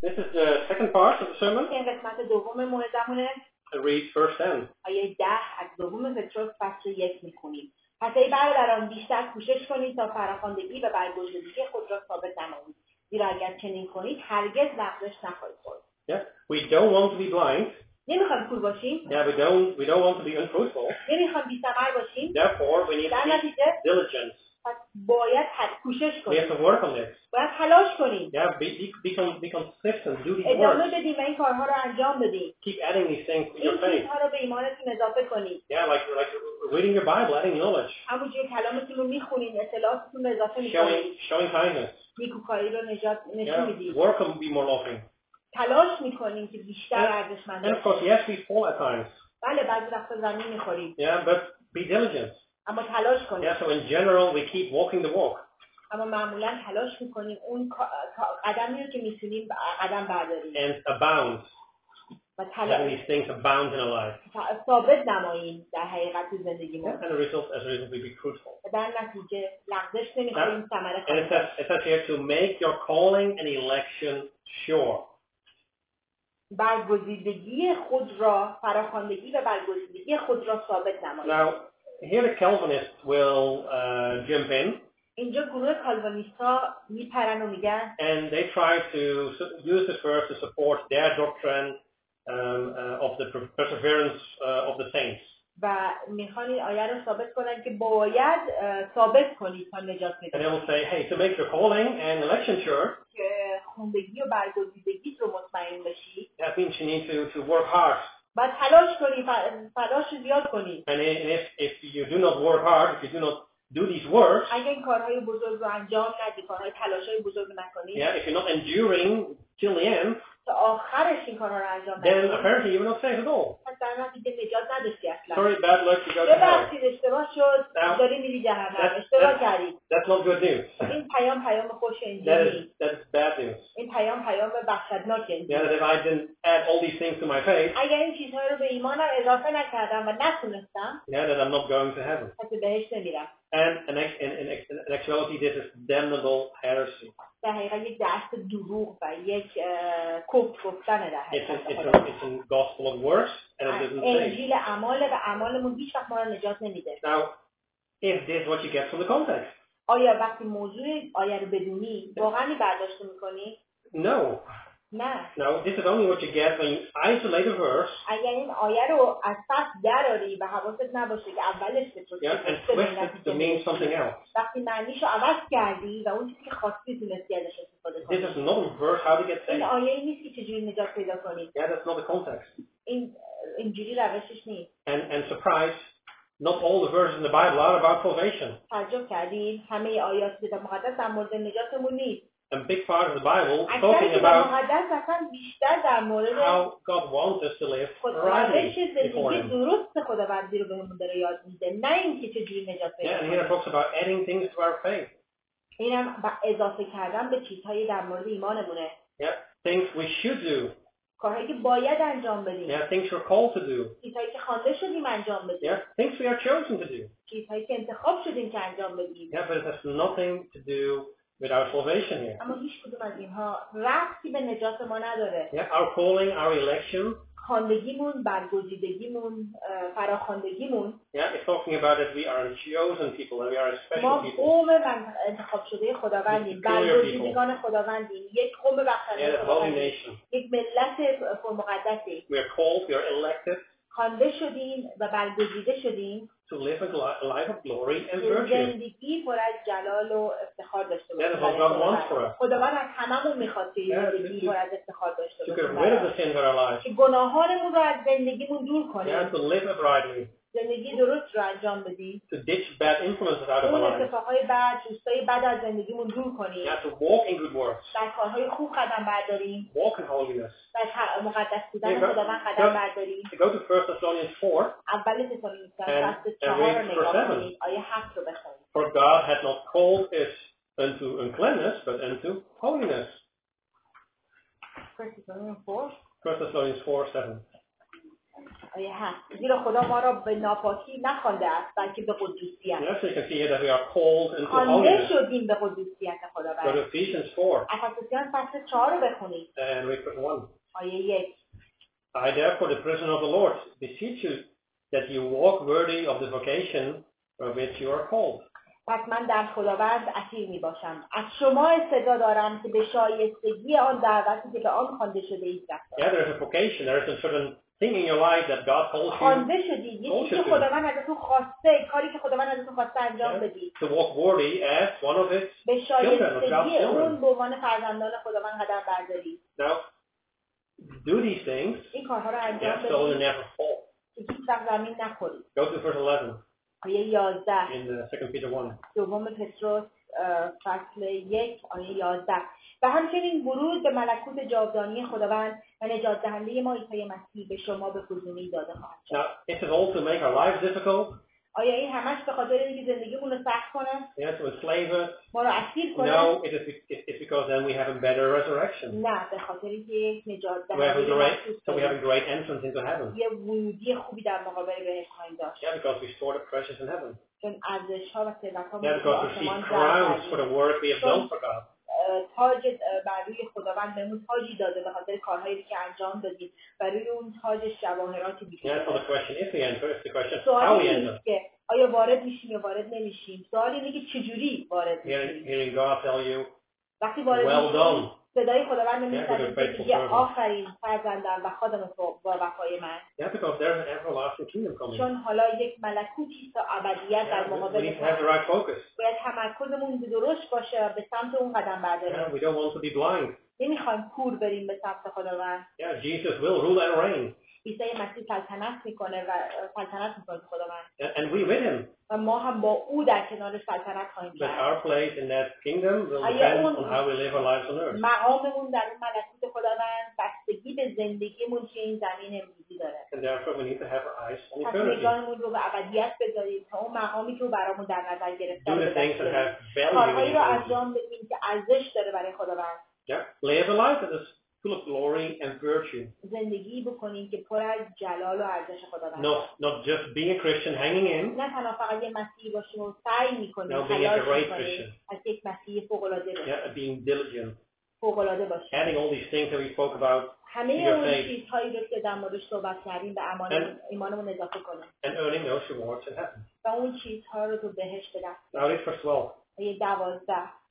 This is the second part of the sermon. این قسمت دوم موعظه‌مونه. I read verse 10. آیه 10 از دوم پتروس فصل 1 میخونیم. پس ای برادران بیشتر کوشش کنید تا فراخواندگی و برگزیدگی خود را ثابت نمایید. زیرا اگر چنین کنید هرگز لغزش نخواهید خورد. Yeah, we don't want to be blind. نمیخوایم کور باشیم. Yeah, we don't want to be unfruitful. نمیخوایم بی‌ثمر باشیم. Therefore, we need to be diligent. پس باید کوشش We کنیم. have to work on this. باید تلاش کنیم. Yeah, be consistent. Do these ادامه works. بدیم و این کارها رو انجام بدیم. Keep adding these things to your این faith. چیزها رو به ایمانتون اضافه کنید. Yeah, like reading your Bible, adding knowledge. همونجوری کلامتون رو میخونید، اطلاعاتتون رو اضافه میکنید. Showing kindness. نیکوکاری رو نشون میدید. Work on be more loving. تلاش میکنیم که بیشتر ارزشمند And of course, yes, we fall at times. بله بعضی وقتا زمین میخوریم. Yeah, but be diligent. اما تلاش کنیم. Yeah, so in general, we keep walking the walk. اما معمولا تلاش میکنیم اون قدمی رو که میتونیم قدم برداریم. And abound. و Having these things abound in our life. ثابت نماییم در حقیقت زندگیمون. And as a result, we be fruitful. در نتیجه لغزش نمیخوریم، ثمره And it says here to make your calling and election sure. برگزیدگی خود را فراخواندگی و برگزیدگی خود را ثابت نمایید. Now, here the Calvinists will jump in. اینجا گروه کالوینیست‌ها میپرن و میگن And they try to use this verse to support their doctrine of the perseverance of the saints. و میخوان این آیه رو ثابت کنن که باید ثابت کنید تا نجات پیدا And they will کنید. say, hey, to make your calling and election sure, که خوندگی و برگزیدگی رو مطمئن بشید. that means you need to work hard. باید تلاش کنید، تلاش زیاد کنید. And if you do not work hard, if you do not do these works, اگه این کارهای بزرگ رو انجام ندید، کارهای تلاشهای بزرگ نکنید، yeah, if you're not enduring till the end, تا آخرش این کارها رو انجام then ندید، apparently you will not save at all. پس در نتیجه نجات نداشتی اصلا. Sorry, bad luck, you go to hell. ببخشید اشتباه شد، داری میری جهنم، اشتباه کردید. That's not good news. این پیام خوش انجیلی. That is bad news. این پیام وحشتناک انجیلی. Yeah, that if I didn't add all these things to my faith, اگر این چیزها رو به ایمانم اضافه نکردم و نتونستم، yeah, that I'm not going to heaven. پس بهشت نمیرم. And in actuality, this is damnable heresy. در حقیقت یک درس دروغ و یک کفر گفتن در حقیقت. It's a gospel of works, and it doesn't save. انجیل اعماله و اعمالمون هیچ وقت ما رو نجات نمیده. Now, is this what you get from the context? آیا وقتی موضوع آیه رو بدونی واقعا برداشت میکنی؟ No. نه. No, this is only what you get when you isolate a verse. اگر این آیه رو از فصل دراری و حواست نباشه که اولش به تو and twist it to mean something else. وقتی معنیشو عوض کردی و اون چیزی که خواستی تونستی ازش استفاده کنی. This is not a verse how to get saved. این آیه نیست که چجوری نجات پیدا کنی. Yeah, that's not the context. این اینجوری روشش نیست. And surprise, not all the verses in the Bible are about salvation. تعجب کردین همه آیات کتاب مقدس در مورد نجاتمون نیست. A big part of the Bible talking about بیشتر در مورد how God wants us to live rightly before Him. درست خداوندی رو بهمون داره یاد میده، نه اینکه چجوری نجات پیدا Yeah, and کنیم. here it talks about adding things to our faith. اینم اضافه کردن به چیزهای در مورد ایمانمونه. Yeah, things we should do. کارهایی که باید انجام بدیم. Yeah, things we're called to do. چیزهایی که خوانده شدیم انجام بدیم. Yeah, things we are chosen to do. چیزهایی که انتخاب شدیم که انجام بدیم. Yeah, but it has nothing to do with our salvation here. اما هیچ کدوم از اینها ربطی به نجات ما نداره. Yeah, our calling, our election. خواندگیمون، برگزیدگیمون، فراخواندگیمون. Yeah, it's talking about that we are a chosen people and we are a special people. ما قوم انتخاب شده خداوندیم، برگزیدگان خداوندیم، یک قوم بخشنده خداوندیم، یک ملت پرمقدسی. We are called, we are elected. خوانده شدیم و برگزیده شدیم. To live a life of glory and virtue. زندگی پر از جلال و افتخار داشته باشیم. That is what God wants for us. خداوند از هممون میخواد که زندگی پر از افتخار داشته باشیم. To get rid of the sins of our lives. که گناهانمون رو از زندگیمون دور کنیم. Yeah, to live uprightly. زندگی درست رو انجام بدیم. To ditch bad influences out of our اون lives. اتفاقهای بد، دوستای بد از زندگیمون دور کنیم. Yeah, to walk in good works. در کارهای خوب قدم برداریم. Walk in holiness. در مقدس بودن خداوند قدم برداریم. To go to 1 Thessalonians 4. اول تسالونیکیان فصل 4 رو نگاه کنید. آیه 7 رو بخونید. For God had not called us unto uncleanness, but unto holiness. 1 Thessalonians 4. 1 Thessalonians 4:7. آیه 7 زیرا خدا ما را به ناپاکی نخوانده است بلکه به قدوسیت. Yes, you can see here that we are called into خوانده holiness. شدیم به قدوسیت Go خداوند. to Ephesians 4 افسوسیان فصل 4 رو بخونید. and read verse 1. آیه 1 I therefore, the prisoner of the Lord, beseech you that you walk worthy of the vocation for which you are called. پس من در خداوند اسیر می باشم. از شما استعداد دارم که به شایستگی آن دعوتی که به آن خوانده شده اید رفتار. Yeah, there is a vocation. There is a certain thing in your life that God calls you خوانده شدید. یه چیزی که خداوند ازتون خواسته، کاری که خداوند ازتون خواسته انجام بدید. to walk worthy as one of His به children, of شایستگی God's اون children. به عنوان فرزندان خداوند قدم بردارید. Now, do these things, این کارها رو انجام yes, so you بدید never fall. که هیچ وقت زمین نخورید. Go to verse 11 آیه 11 in 2 Peter 1. دوم پتروس فصل 1 آیه 11 و همچنین ورود به ملکوت جاودانی خداوند و نجات دهنده ما عیسی مسیح به شما به فزونی داده خواهد شد. Now, is it all to make our lives difficult? آیا این همش به خاطر اینکه زندگیمون رو سخت کنه؟ Yes, to enslave us? ما رو اسیر کنه؟ No, it's because then we have a better resurrection. نه، به خاطر اینکه نجات So we have a great entrance into heaven. یه ورودی خوبی در مقابل بهشت خواهیم داشت. Yeah, because we store the precious in heaven. چون ارزش‌ها و ثروت‌ها Yeah, because we receive crowns for the work we have done for God. تاج بر روی خداوند بهمون تاجی داده به خاطر کارهایی که انجام دادیم و روی اون تاج جواهراتی بیشتر. Yeah, so the question is the enter. It's the question how we سوالی enter. نیست که آیا وارد میشیم یا وارد نمیشیم. سوال اینه که چجوری وارد میشیم. Hearing God tell you, وقتی وارد well میشیم done. صدای خداوند میشنویم Yeah, که میگه آفرین فرزندان و خادم با وفای من. Yeah, because there's an everlasting kingdom coming. چون حالا یک ملکوتی تا ابدیت در مقابل we need to have the right focus. باید تمرکزمون درست باشه و به سمت اون قدم برداریم. Yeah, we don't want to be blind. نمیخوایم کور بریم به سمت خداوند. Yeah, Jesus will rule and reign. عیسی مسیح سلطنت میکنه و سلطنت میکنه خداوند. And we with him. و ما هم با او در کنار سلطنت خواهیم But کرد. our place in that kingdom will depend on how we live our lives on earth. مقاممون در اون ملکوت خداوند بستگی به زندگیمون که این زمین امروزی داره. And therefore we need to have our eyes on پس eternity. نگاهمون رو به ابدیت بذاریم تا اون مقامی که برامون در نظر گرفته Do the things that have value. کارهایی رو انجام بدیم که ارزش داره برای خداوند. Yeah, live a life that is full of glory and virtue. زندگی بکنیم که پر از جلال و ارزش خداوند. Not just being a Christian hanging in. نه تنها فقط یه مسیحی باشیم و سعی میکنیم No, being a great Christian. از یک مسیحی فوق العاده باشیم. Yeah, being diligent. فوق العاده باشیم. Adding all these things that we spoke about. همه اون چیزهایی رو که در موردش صحبت کردیم به ایمانمون اضافه کنیم. And earning those rewards in heaven. و اون چیزها رو تو بهشت بدیم. Now read verse 12. آیه 12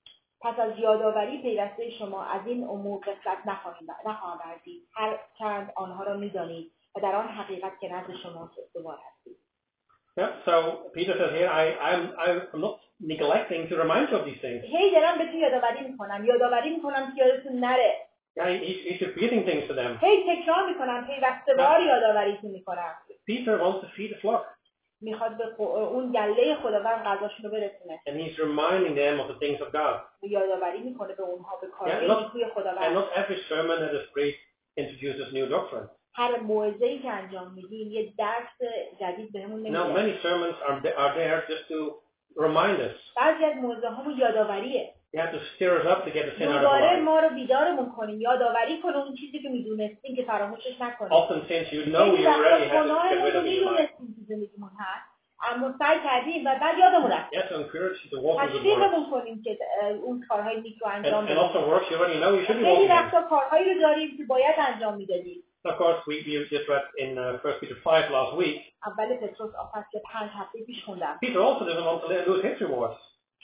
پس از یادآوری پیوسته شما از این امور غفلت نخواهید ورزید هر چند آنها را می‌دانید و در آن حقیقت که نزد شما استوار هستید. Yeah, so Peter says here, I'm not neglecting to remind you of these things. هی دارم بهتون یادآوری میکنم که یادتون نره. Yeah, he's repeating things to them. هی تکرار میکنم، پیوسته وار یادآوریتون میکنم. Peter wants to feed the flock. میخواد به اون گله خداوند غذاشون رو برسونه. And he's reminding them of the things of God. یادآوری میکنه به اونها به کارهای نیکوی خداوند. And not every sermon that is preached introduces new doctrine. هر موعظه‌ای که انجام میدیم یه درس جدید بهمون نمیده. Now many sermons are there just to remind us. بعضی از موعظه‌هامون یادآوریه. You have to stir us up to get the sin out of our life. ما رو بیدارمون کنیم، یادآوری کنه اون چیزی که میدونستیم که فراموشش نکنیم. Often since you know you already have to get rid of your life. زندگیمون هست، اما سعی کردیم و بعد یادمون رفت. Yes, to encourage you to walk in good works. تشویقمون کنیم که اون کارهای نیک رو انجام بدیم. And also works you already know you should be walking خیلی وقتا کارهایی رو داریم که باید انجام میدادیم. Of course, we just read in 1 Peter 5 last week. اول پتروس فصل 5 هفته پیش خوندم. Peter also doesn't want to lose his rewards.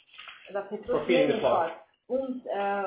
و پتروس نمیخواد اون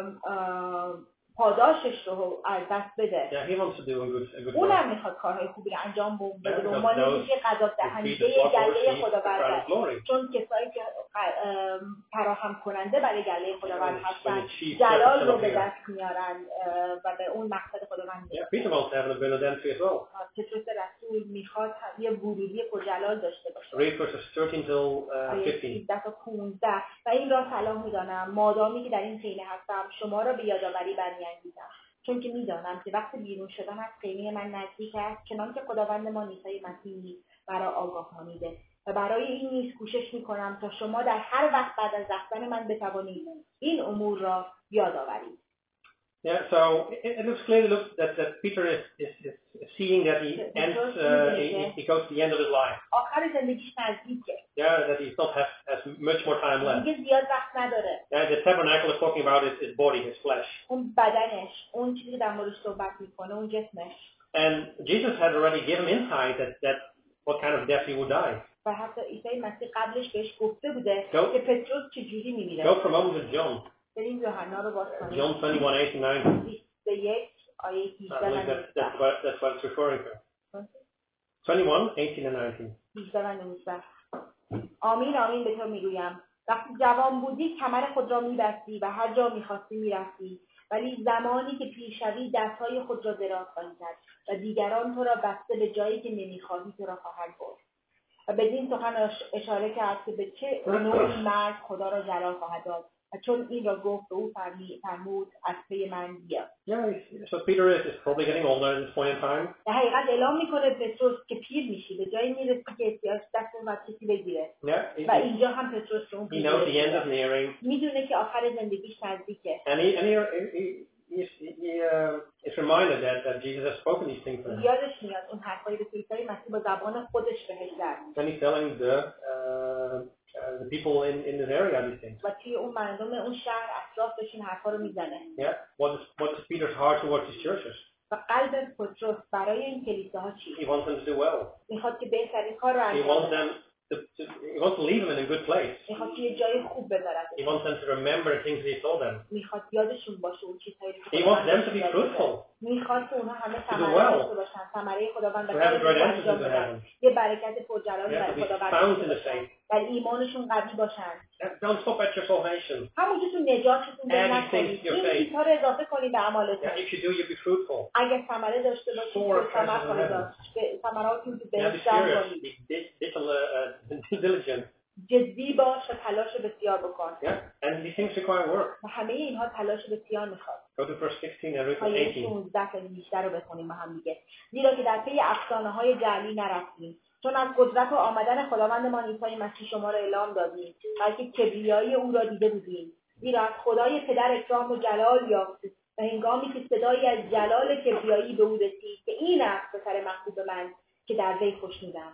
پاداشش رو از دست بده. Yeah, he wants to do a good work. اونم میخواد کارهای خوبی رو انجام بده به عنوان اینکه قضا دهنده گله خداوند. چون کسایی که فراهم کننده برای گله خداوند هستن جلال رو به دست میارن و به اون مقصد خداوند میرسن. Peter wants to have an abundance as well. پتروس رسول میخواد یه ورودی پرجلال داشته باشه. Read verses 13 till 15. و این را صلاح میدانم مادامی که در این خیمه هستم شما را به یادآوری برمی‌انگیزم، چون که میدانم که وقت بیرون شدن از خیمه من نزدیک است، چنانکه خداوند ما عیسی مسیح مرا آگاهانیده و برای این نیز کوشش میکنم تا شما در هر وقت بعد از رفتن من بتوانید این امور را یادآورید. Yeah, so it looks clearly that Peter is seeing that he ends, he goes to the end of his life. آخر زندگیش نزدیکه. Yeah, that he not has much more time left. دیگه زیاد وقت نداره. Yeah, the tabernacle is talking about his body, his flesh. اون بدنش، اون چیزی در موردش صحبت میکنه، اون جسمش. And Jesus had already given insight that what kind of death he would die. و حتی عیسی مسیح قبلش بهش گفته بوده که پتروس چجوری میمیره. Go for a moment to John. بریم یوحنا رو باز کنیم. John 21:8-9. 21 آیه 18 That's what it's referring to. 21:18-19. 18 آمین آمین به تو میگویم وقتی جوان بودی کمر خود را میبستی و هر جا میخواستی میرفتی ولی زمانی که پیر شوی دستهای خود را دراز خواهی کرد و دیگران تو را بسته به جایی که نمیخواهی تو را خواهند برد و بدین سخن اشاره کرد که به چه نوعی مرد خدا را جلال خواهد داد و چون این را گفت به او فرمود از پی من بیا. Yeah, so Peter is probably getting older at this point in time. در حقیقت اعلام میکنه پتروس که پیر میشی به جایی میرسی که احتیاج دست اون چیزی بگیره. Yeah, و اینجا هم پتروس که اون he knows the end is nearing. میدونه که آخر زندگیش نزدیکه. And he is reminded that Jesus has spoken these things to him. یادش میاد اون حرفایی رو که عیسی مسیح با زبان خودش بهش زد. And he's telling the people in this area these things. و توی اون مردم اون شهر اطرافش این حرفا رو میزنه. Yeah, what is Peter's heart towards his churches? و قلب پتروس برای این کلیساها چی؟ He wants them to do well. میخواد که بهترین کار رو انجام بده. He wants to leave them in a good place. میخواد که یه جای خوب بذارد. He wants them to remember the things he told them. میخواد یادشون باشه اون چیزهایی که He wants them to be fruitful. میخواد که اونها همه ثمره داشته باشن. ثمره خداوند رو یه برکت پرجلالی برای خداوند در ایمانشون قوی باشن. Don't stop at your salvation. همونجا تو نجاتتون نکنید. این چیزها رو اضافه کنید به اعمالتون. If you do, you'll be fruitful. اگه ثمره داشته باشید ثمر خواهید داشت. ثمراتون تو بهشت جمع کنید. Diligent. جدی باش و تلاش بسیار بکن. And these things require work. و همه اینها تلاش بسیار میخواد. Go to verse 16 and read 18. آیه 16 تا 18 رو بخونیم با هم دیگه. زیرا که در پی افسانه‌های جعلی نرفتیم، چون از قدرت و آمدن خداوندمان عیسی مسیح شما را اعلام دادیم، بلکه کبریایی او را دیده بودیم. زیرا از خدای پدر اکرام و جلال یافتیم و هنگامی که صدایی از جلال کبریایی به او رسید که این است پسر محبوب من که در وی خوشنودم.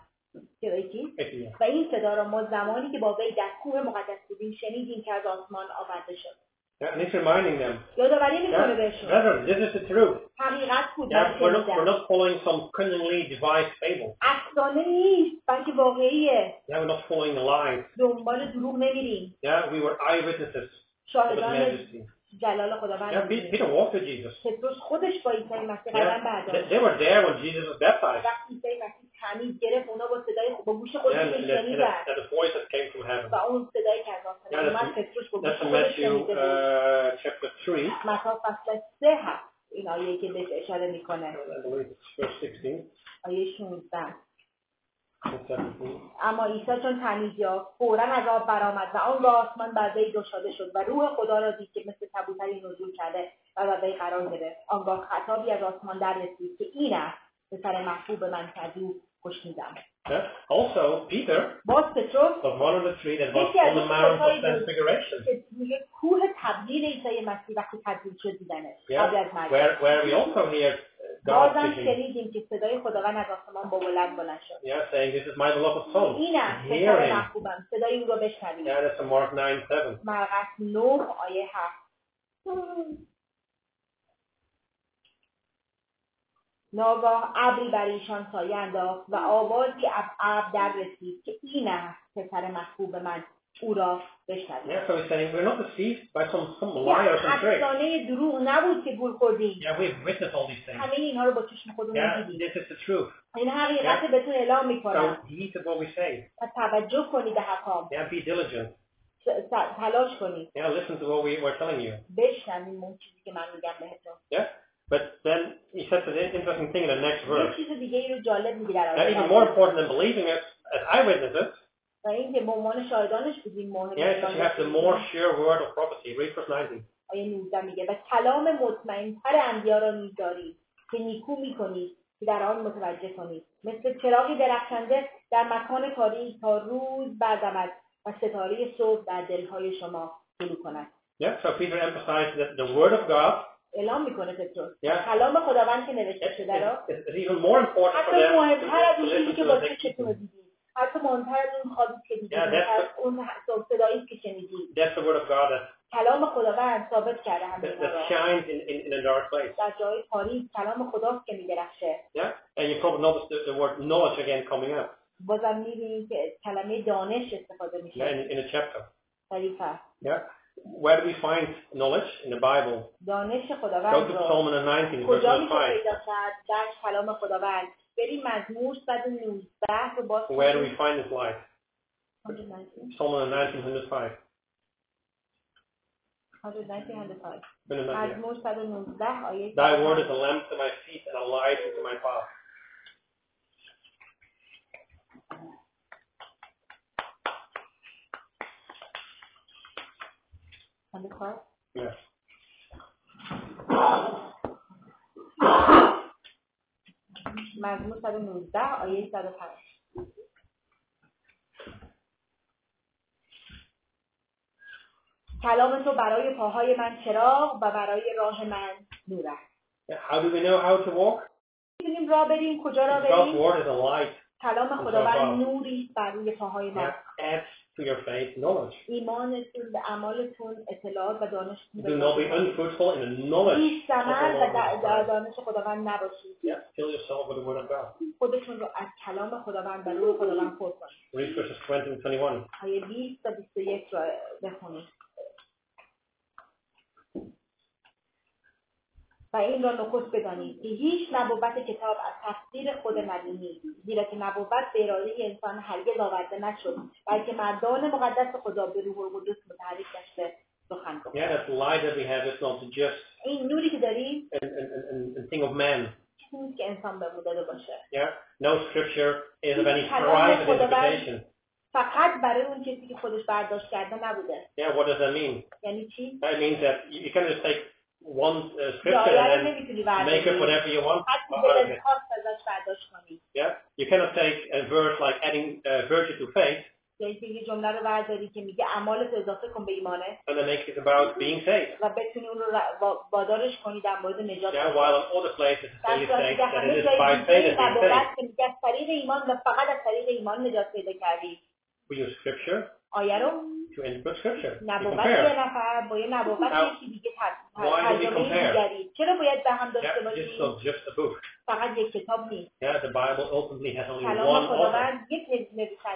و این صدا را ما زمانی که با وی در کوه مقدس بودیم شنیدیم که از آسمان آورده شد. And it's reminding them. یادآوری میکنه بهشون. This is the truth. حقیقت بود. We're not following some cunningly devised fable. افسانه نیست بلکه واقعیه. We're not following the lies. دنبال دروغ نمیریم. We were eyewitnesses. شاهدان جلال خداوند. Peter walked with Jesus. پتروس خودش با عیسی مسیح قدم برداشت. They were there when Jesus was baptized. وقتی عیسی مسیح تعمید گرفت اونا با صدای با گوش خودشون شنیدن. The voice that came from heaven. و اون صدایی که از آسمان اومد پتروس با گوش خودش شنیده بود. Chapter 3. متی فصل 3 هست. این آیه‌ای که بهش اشاره میکنه. Verse 16. آیه 16. اما عیسی چون تعمید یافت فوراً از آب برآمد و آنگاه آسمان بر وی گشاده شد و روح خدا را دید که مثل کبوتری نزول کرده و بر وی قرار گرفت. آنگاه خطابی از آسمان در رسید که این است پسر محبوب من که از او خوشنودم. Also, Peter was one of the three that was on the Mount of Transfiguration. کوه تبدیل عیسی مسیح وقتی تبدیل شد دیدنش. Where we also hear God speaking. که صدای خداوند از آسمان با بلند شد. Saying, this is my beloved son. این است پسر محبوبم. صدای او را بشنوید. That's Mark 9:7. مرقس 9 آیه 7. ناگاه ابری بر ایشان سایه انداخت و آوازی از ابر در رسید که این است پسر محبوب من او را بشنوید. So he's saying we're not deceived by some lie or some trick. افسانه دروغ نبود که گول خوردیم. We've witnessed all these things. همه اینها رو با چشم خودمون دیدیم. This is the truth. این حقیقت بهتون اعلام میکنم. So heed to what we say. و توجه کنید به حرفام. Be diligent. تلاش کنید. Listen to what we're telling you. بشنوید اون چیزی که من میگم بهتون. But then he says an interesting thing in the next verse. Even more important than believing it as eyewitnesses, that you have the more sure word of prophecy. Read verse 19. آیه 19 میگه و کلام مطمئن‌تر انبیا را می‌دارید که نیکو می‌کنید که در آن متوجه کنید مثل چراغی درخشنده در مکان تاریک تا روز بردمد و ستاره صبح در دل‌های شما طلوع کند. So Peter emphasized that the word of God اعلام میکنه پتروس. Yeah. کلام خداوند که نوشته شده را It's even more important for حتی them مهمتر از to اون چیزی listen که to با the چشمتون رو دیدید، حتی مهمتر از اون خوابی که دیدید، Yeah, اون صدایی که شنیدید. That's the word of God کلام خداوند ثابت کرده همه اینا را. that shines in a dark place. در جای تاریک کلام خداست که می‌درخشه. Yeah, and you probably noticed the word knowledge again coming up. بازم می‌بینید که کلمه دانش استفاده میشه. Yeah, in a chapter. در این فصل. Yeah, where do we find knowledge in the Bible? دانش Go خداوند to را Psalm 19, verse کجا میشه 5. پیدا کرد؟ در کلام خداوند. بریم مزمور 119 رو باز Where do we find this light? 119. Psalm 19, 105. 119. 105. مزمور 119 آیه Thy word is a lamp to my feet and a light into my path. Yes. مزمور 119 آیه 105. کلام تو برای پاهای من چراغ و برای راه من نور است. How do we know how to walk? می‌دونیم راه بریم کجا راه God's بریم؟ word is a light. کلام خداوند نوری است بر روی پاهای ما. Adds to your faith knowledge. ایمانتون به اعمالتون اطلاعات و دانشتون Do not be unfruitful in the knowledge هیچ of the ثمر Lord. و در دانش خداوند نباشید. Yeah, fill yourself with the word of God. خودتون رو از کلام خداوند و روح خداوند پر کنید. Read verses 20 and 21. آیه 20 تا 21 رو بخونید. و این را نخست بدانید که هیچ نبوت کتاب از تفسیر خود نبی نیست، زیرا که نبوت به اراده انسان هرگز آورده نشد، بلکه مردان مقدس خدا به روح القدس متحرک گشته سخن گفتند. Yeah, that light that we have is not just این نوری که داریم a thing of man. چیزی نیست که انسان به داده باشه. Yeah, no scripture is of any private interpretation. فقط برای اون چیزی که خودش برداشت کرده نبوده. Yeah, what does that mean? یعنی چی؟ That means that you can't just take one scripture and then make up whatever you want out of it. Yeah, you cannot take a verse like adding virtue to faith یه جمله رو برداری که میگه اعمالت اضافه کن به ایمانه and then make it about being saved. و بتونی اون رو وادارش کنی در مورد نجات. Yeah, while in other places it says that it is by faith that we saved. میگه از طریق ایمان و فقط از طریق ایمان نجات پیدا کردی. We use scripture آیه رو to interpret scripture. نبوت یه نفر با یه نبوت یکی دیگه ترجمه دیگری. چرا باید به هم داشته باشیم؟ Just a book. فقط یک کتاب نیست. Yeah, the Bible ultimately has only کلام one خداوند یک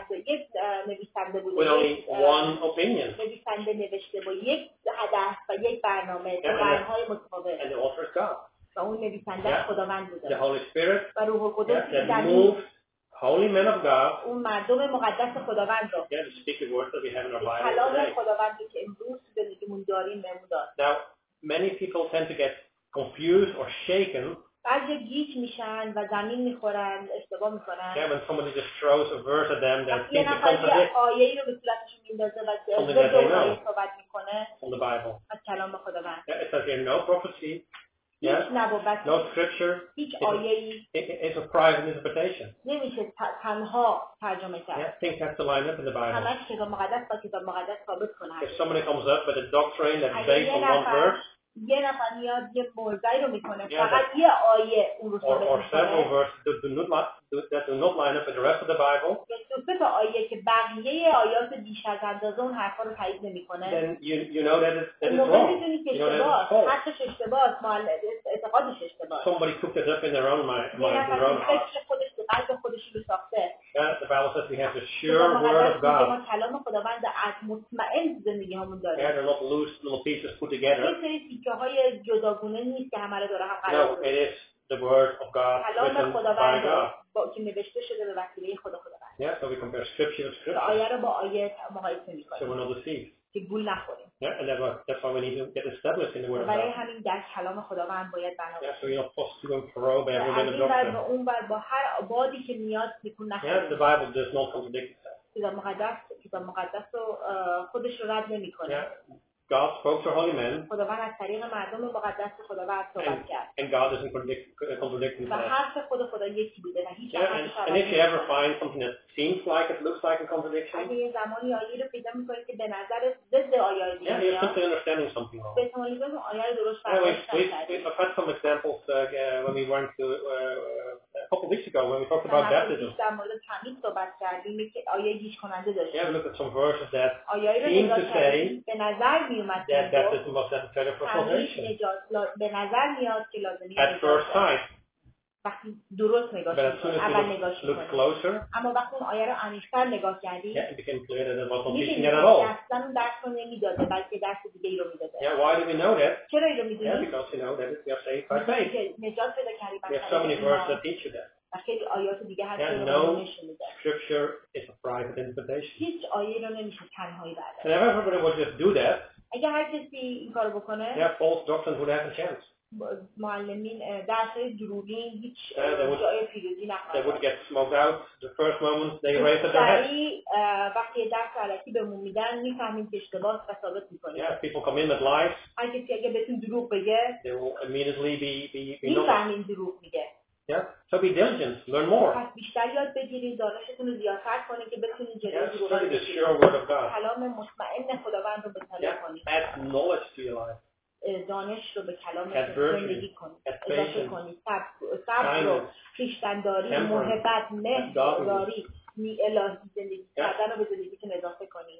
نویسنده بوده. with only one opinion. نویسنده نوشته با یک هدف و یک برنامه با قرن‌های متفاوت. And the author is God. و اون نویسنده خداوند بوده. The Holy Spirit و روح القدس که that moves holy men of God. اون مردم مقدس خداوند رو. Yeah, to speak the words that we have in our Bible کلام today. خداوندی که امروز زندگیمون داریم بهمون داد. Now, many people tend to get confused or shaken. بعضی گیج میشن و زمین میخورن، اشتباه میکنن. Yeah, when somebody just throws a verse at them that seems to contradict آیه‌ای رو به صورتشون میندازه و something that they know صحبت میکنه from the Bible. از کلام خداوند. Yeah, it says here no prophecy. هیچ نبوت، no scripture. هیچ آیه‌ای. It's a private interpretation. نمیشه تنها ترجمه کرد. Yeah, things have to line up in the Bible. همش کتاب مقدس با کتاب مقدس ثابت کنه. If somebody comes up with a doctrine that's based on one verse, یه نفر میاد یه موضوعی رو میکنه فقط یه آیه اون رو ثابت or several میکنه. verses that do not line up with the rest of the Bible. دو تا آیه که بقیه آیات بیش از اندازه اون حرفا رو تایید نمیکنه. Then you know that it's wrong. میدونی که اشتباهه. حقش اشتباهه، اعتقادش اشتباهه. Somebody cooked it up in their own mind, their own heart. قلب خودش رو ساخته. The Bible says we have the sure word of God. کلام خداوند از مطمئن زندگی همون داره. Yeah, they're not loose little pieces put together. این سری تیکه‌های جداگونه نیست که همه رو داره هم قرار بده. No, it is the word of God written by God. با که نوشته شده به وسیله خداوند. Yeah, so we compare scripture with scripture. آیه رو با آیه مقایسه می‌کنیم. So we're not deceived. که گول نخوریم. Yeah, and that's why we need to get established in the word of God. برای همین در کلام خداوند باید بنا باشیم. Yeah, so you're not supposed to go and probe every minute doctrine. اون با هر آبادی که میاد تکون نخوریم. Yeah, the Bible does not contradict itself. کتاب مقدس رو خودش رو رد نمی‌کنه. Yeah, God spoke to holy men. خداوند از طریق مردم مقدس خداوند صحبت کرد. And God doesn't contradict himself. و حرف خدا یکی بوده و هیچ And if you ever find something that seems like it looks like a contradiction, اگه یه زمانی آیه رو پیدا می‌کنید که به نظر ضد آیه دیگه you're simply understanding something wrong. به طوری اون آیه رو درست فهمیدید. We've had some examples when we went to a couple of weeks ago when we talked about baptism. در مورد تعمید صحبت کردیم که آیه گیج کننده داشت. Yeah, we looked at some verses that seem to say به نظر میومد that baptism was necessary for salvation. به نظر میاد که لازمه at first sight. وقتی درست نگاه کنید اول نگاهش کنید اما وقتی اون آیه رو عمیق‌تر نگاه کردید it became clear that it wasn't teaching it at all. اصلا اون درس رو نمیداده بلکه درس دیگه‌ای رو میداده. Yeah, why do we know that? چرا اینو میدونید؟ Yeah, because you know that we are saved by faith. نجات پیدا کردیم. We have so many verses that teach you that. خیلی آیات دیگه هست که no scripture is a private interpretation. هیچ آیه رو نمیشه تنهایی برداشت. And if everybody would just do that, اگه هر کسی این کارو بکنه yeah, false doctrines would have a chance. معلمین درس‌های دروغین هیچ جای پیروزی نخواهند. They would get smoked out the first moment they raised their head. وقتی درس علکی بهمون میدن میفهمیم که اشتباه و ثابت می‌کنیم. Yeah, people come in with lies. هر کسی اگه بهتون دروغ بگه they will immediately be میفهمیم دروغ میگه. Yeah, so be diligent, learn more. پس بیشتر یاد بگیرید، دانشتون رو زیادتر کنید که بتونید جلوی دروغ رو بگیرید. کلام مطمئن خداوند رو مطالعه کنید. Add knowledge to your life. دانش رو به کلام زندگی کنید. اضافه کنید. صبر رو، خویشتن‌داری، محبت، مهربانی، الهی زندگی کردن رو به زندگیتون اضافه کنید.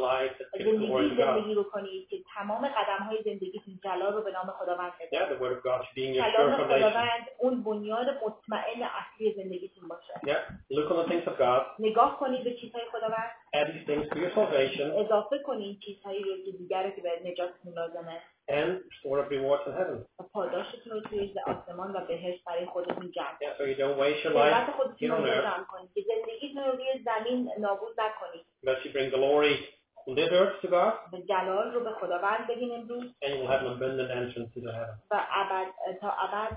زندگی رو کنید که تمام قدم‌های زندگیتون جلال رو به نام خداوند بده. کلام خداوند اون بنیاد مطمئن اصلی زندگیتون باشه. Look on the things of God. نگاه کنید به چیزهای خداوند. Add these things to your salvation. اضافه کنید چیزهایی رو که دیگه که به نجاتتون لازمه. And store up rewards in heaven. پاداشتون رو توی آسمان و بهشت برای خودتون جمع کنید. So you don't waste your life here on earth. که زندگیتون رو روی زمین نابود نکنید. But you bring glory on this earth to God. به جلال رو به خداوند بدین امروز. And you will have an abundant entrance to the heaven. و تا ابد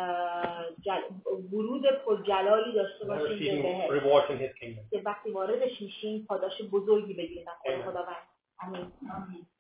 ورود پرجلالی داشته باشید به بهشت. Rewards in His kingdom. که وقتی واردش میشین پاداش بزرگی بگیرید از خداوند. آمین.